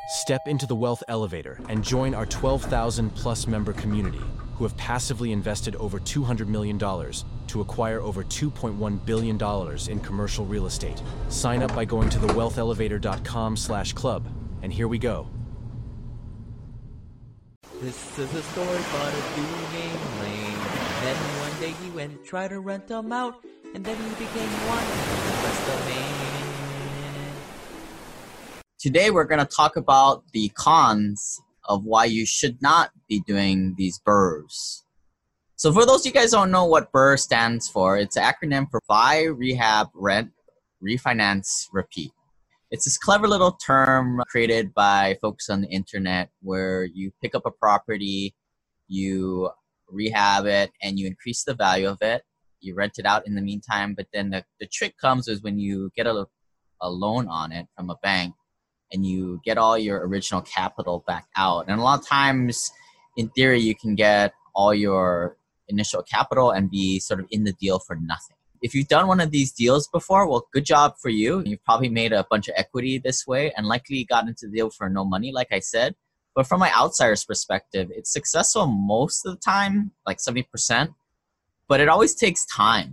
Step into the Wealth Elevator and join our 12,000 plus member community who have passively invested over $200 million to acquire over $2.1 billion in commercial real estate. Sign up by going to thewealthelevator.com/club, and here we go. This is a story about a dude named Lane. Then one day he went to try to rent them out, and then he became one of the best of man. Today we're going to talk about the cons of why you should not be doing these BRRRRs. So for those of you guys who don't know what BRRRR stands for, it's an acronym for Buy, Rehab, Rent, Refinance, Repeat. It's this clever little term created by folks on the internet where you pick up a property, you rehab it, and you increase the value of it. You rent it out in the meantime, but then the trick comes is when you get a loan on it from a bank, and you get all your original capital back out. And a lot of times, in theory, you can get all your initial capital and be sort of in the deal for nothing. If you've done one of these deals before, well, good job for you. You've probably made a bunch of equity this way and likely got into the deal for no money, like I said. But from my outsider's perspective, it's successful most of the time, like 70%, but it always takes time.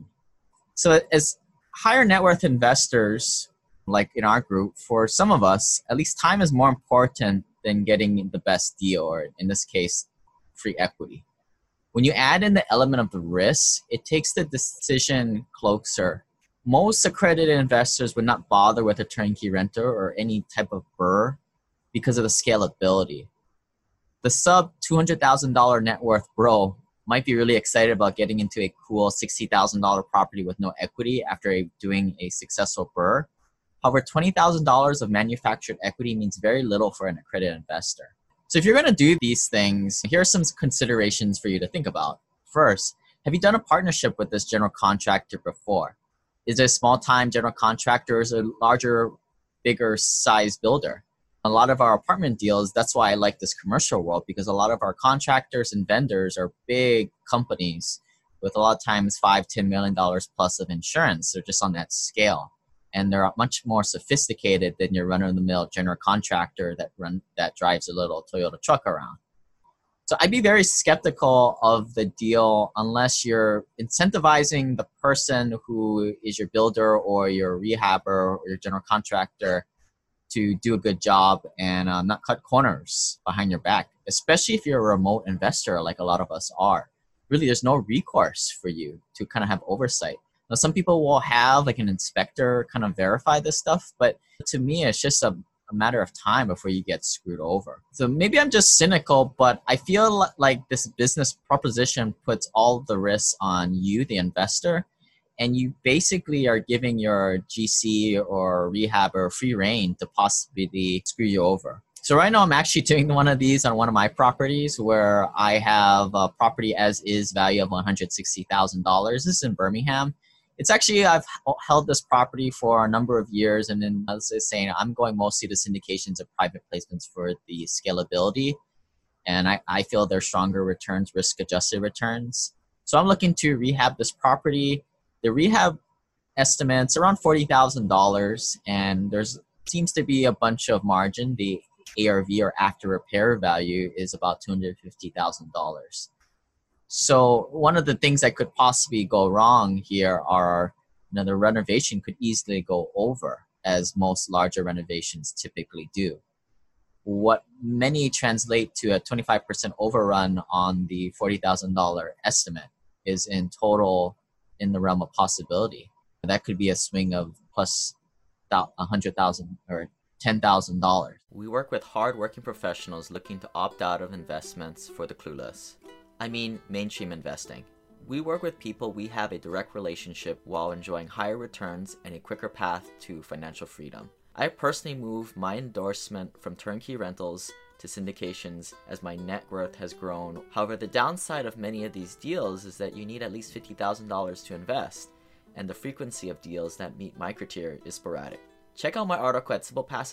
So as higher net worth investors, like in our group, for some of us, at least time is more important than getting the best deal, or in this case, free equity. When you add in the element of the risk, it takes the decision closer. Most accredited investors would not bother with a turnkey renter or any type of BRRRR because of the scalability. The sub $200,000 net worth bro might be really excited about getting into a cool $60,000 property with no equity after doing a successful BRRRR. However, $20,000 of manufactured equity means very little for an accredited investor. So if you're going to do these things, here are some considerations for you to think about. First, have you done a partnership with this general contractor before? Is it a small-time general contractor or is it a larger, bigger size builder? A lot of our apartment deals, that's why I like this commercial world, because a lot of our contractors and vendors are big companies with a lot of times $5, $10 million plus of insurance. They're just on that scale. And they're much more sophisticated than your run-of-the-mill general contractor that drives a little Toyota truck around. So I'd be very skeptical of the deal unless you're incentivizing the person who is your builder or your rehabber or your general contractor to do a good job and not cut corners behind your back, especially if you're a remote investor like a lot of us are. Really, there's no recourse for you to kind of have oversight. Now, some people will have like an inspector kind of verify this stuff, but to me, it's just a matter of time before you get screwed over. So maybe I'm just cynical, but I feel like this business proposition puts all the risks on you, the investor, and you basically are giving your GC or rehabber free reign to possibly screw you over. So right now I'm actually doing one of these on one of my properties where I have a property as is value of $160,000. This is in Birmingham. It's actually, I've held this property for a number of years, and then as I was saying, I'm going mostly to syndications of private placements for the scalability, and I feel they're stronger returns, risk-adjusted returns. So I'm looking to rehab this property. The rehab estimate's around $40,000, and there's seems to be a bunch of margin. The ARV, or after repair value, is about $250,000. So one of the things that could possibly go wrong here are, the renovation could easily go over, as most larger renovations typically do. What many translate to a 25% overrun on the $40,000 estimate is in total in the realm of possibility. That could be a swing of plus $100,000 or $10,000. We work with hard-working professionals looking to opt out of investments for the clueless. I mean, mainstream investing. We work with people we have a direct relationship while enjoying higher returns and a quicker path to financial freedom. I personally moved my endorsement from turnkey rentals to syndications as my net worth has grown. However, the downside of many of these deals is that you need at least $50,000 to invest, and the frequency of deals that meet my criteria is sporadic. Check out my article at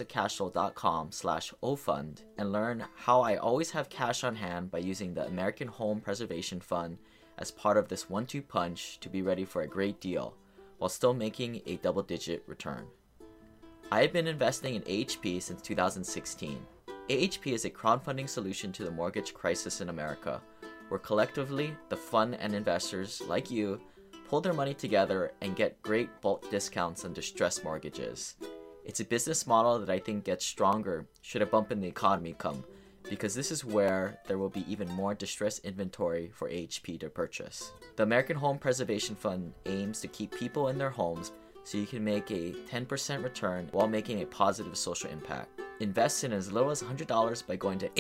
simplepassivecashflow.com/ofund and learn how I always have cash on hand by using the American Home Preservation Fund as part of this 1-2 punch to be ready for a great deal while still making a double-digit return. I have been investing in AHP since 2016. AHP is a crowdfunding solution to the mortgage crisis in America, where collectively, the fund and investors like you pull their money together and get great bulk discounts on distressed mortgages. It's a business model that I think gets stronger should a bump in the economy come, because this is where there will be even more distressed inventory for AHP to purchase. The American Home Preservation Fund aims to keep people in their homes so you can make a 10% return while making a positive social impact. Invest in as little as $100 by going to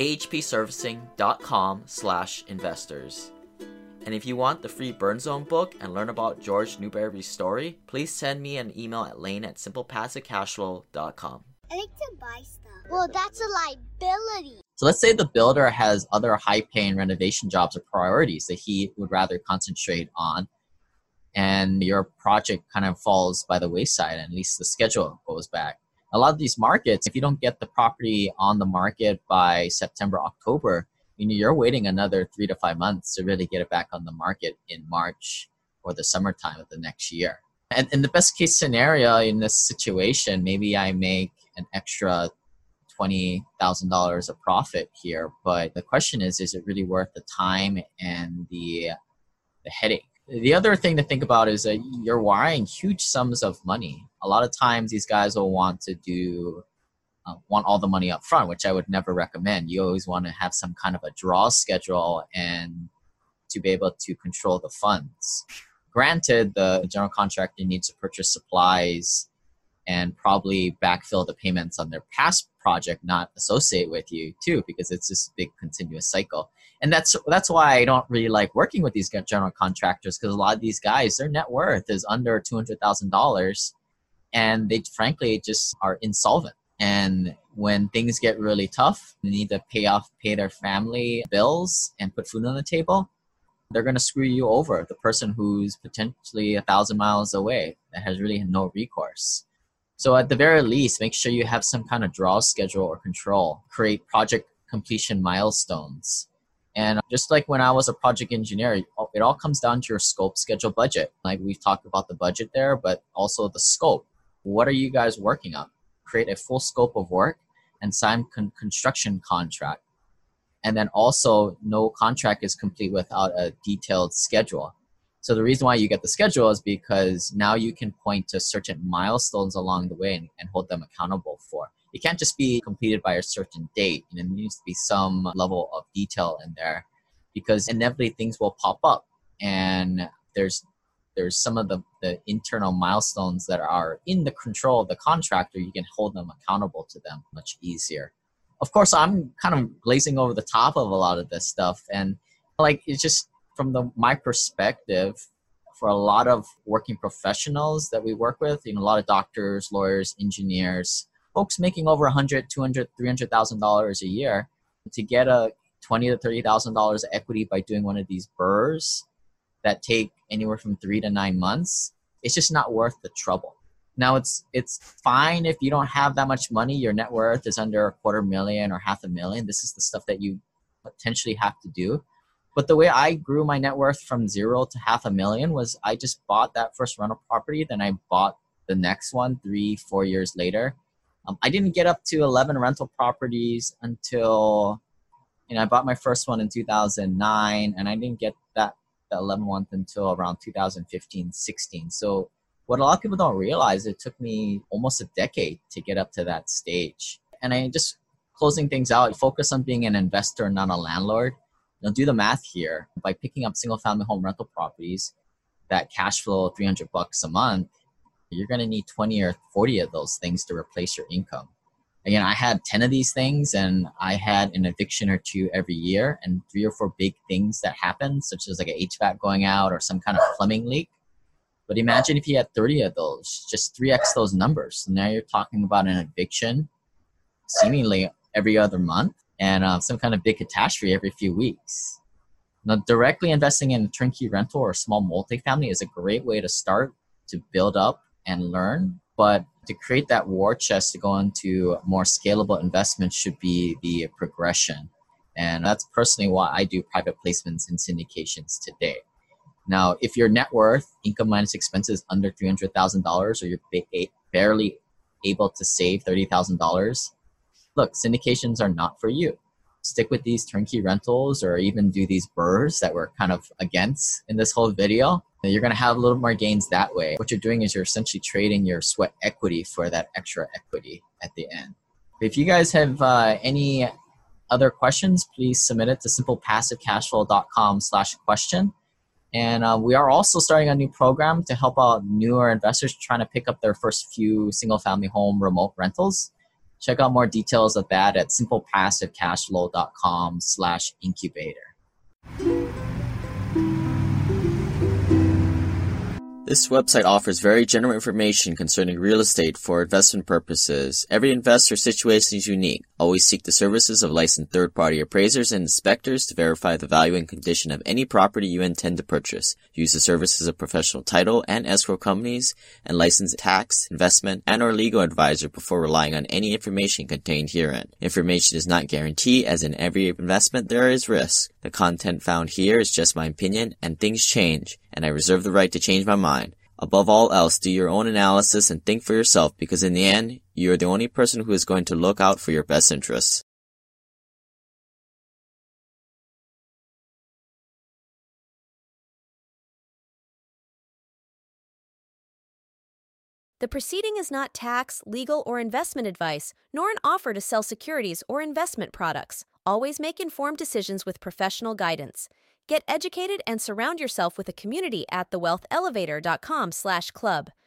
ahpservicing.com/investors. And if you want the free Burn Zone book and learn about George Newberry's story, please send me an email at lane@simplepassivecashflow.com. I like to buy stuff. Well, that's a liability. So let's say the builder has other high-paying renovation jobs or priorities that he would rather concentrate on, and your project kind of falls by the wayside, and at least the schedule goes back. A lot of these markets, if you don't get the property on the market by September, October, you're waiting another 3 to 5 months to really get it back on the market in March or the summertime of the next year. And in the best case scenario in this situation, maybe I make an extra $20,000 of profit here. But the question is it really worth the time and the headache? The other thing to think about is that you're wiring huge sums of money. A lot of times these guys will want to want all the money up front, which I would never recommend. You always want to have some kind of a draw schedule and to be able to control the funds. Granted, the general contractor needs to purchase supplies and probably backfill the payments on their past project, not associate with you too, because it's this big continuous cycle. And that's why I don't really like working with these general contractors, because a lot of these guys, their net worth is under $200,000 and they frankly just are insolvent. And when things get really tough, they need to pay their family bills and put food on the table, they're going to screw you over, the person who's potentially 1,000 miles away that has really no recourse. So at the very least, make sure you have some kind of draw schedule or control. Create project completion milestones. And just like when I was a project engineer, it all comes down to your scope, schedule, budget. Like we've talked about the budget there, but also the scope. What are you guys working on? Create a full scope of work and sign construction contract. And then also no contract is complete without a detailed schedule. So the reason why you get the schedule is because now you can point to certain milestones along the way and hold them accountable for. It can't just be completed by a certain date. There needs to be some level of detail in there, because inevitably things will pop up, and there's some of the internal milestones that are in the control of the contractor. You can hold them accountable to them much easier. Of course, I'm kind of glazing over the top of a lot of this stuff, and it's just from my perspective, for a lot of working professionals that we work with, a lot of doctors, lawyers, engineers, folks making over $100,000, $200,000, $300,000 a year, to get a $20,000 to $30,000 of equity by doing one of these burrs that take anywhere from 3 to 9 months, it's just not worth the trouble. Now, it's fine if you don't have that much money, your net worth is under $250,000 or $500,000. This is the stuff that you potentially have to do. But the way I grew my net worth from 0 to $500,000 was I just bought that first rental property, then I bought the next one 3-4 years later. I didn't get up to 11 rental properties until, I bought my first one in 2009, and I didn't get that 11 one until around 2015-16. So what a lot of people don't realize, it took me almost a decade to get up to that stage. And I just, closing things out, focus on being an investor, not a landlord. Do the math here. By picking up single-family home rental properties that cash flow $300 a month, you're going to need 20 or 40 of those things to replace your income. Again, I had 10 of these things, and I had an eviction or two every year, and 3 or 4 big things that happened, such as like an HVAC going out or some kind of plumbing leak. But imagine if you had 30 of those, just 3x those numbers. So now you're talking about an eviction seemingly every other month, and some kind of big catastrophe every few weeks. Now, directly investing in a turnkey rental or small multifamily is a great way to start, to build up and learn. But to create that war chest to go into more scalable investments should be the progression. And that's personally why I do private placements and syndications today. Now, if your net worth, income minus expenses, under $300,000, or you're barely able to save $30,000, look, syndications are not for you. Stick with these turnkey rentals or even do these BRRRRs that we're kind of against in this whole video. You're going to have a little more gains that way. What you're doing is you're essentially trading your sweat equity for that extra equity at the end. If you guys have any other questions, please submit it to simplepassivecashflow.com/question. And we are also starting a new program to help out newer investors trying to pick up their first few single-family home remote rentals. Check out more details of that at simplepassivecashflow.com/incubator. This website offers very general information concerning real estate for investment purposes. Every investor situation is unique. Always seek the services of licensed third-party appraisers and inspectors to verify the value and condition of any property you intend to purchase. Use the services of professional title and escrow companies and licensed tax, investment, and or legal advisor before relying on any information contained herein. Information is not guaranteed, as in every investment there is risk. The content found here is just my opinion, and things change, and I reserve the right to change my mind. Above all else, do your own analysis and think for yourself, because in the end, you are the only person who is going to look out for your best interests. The proceeding is not tax, legal, or investment advice, nor an offer to sell securities or investment products. Always make informed decisions with professional guidance. Get educated and surround yourself with a community at thewealthelevator.com/club.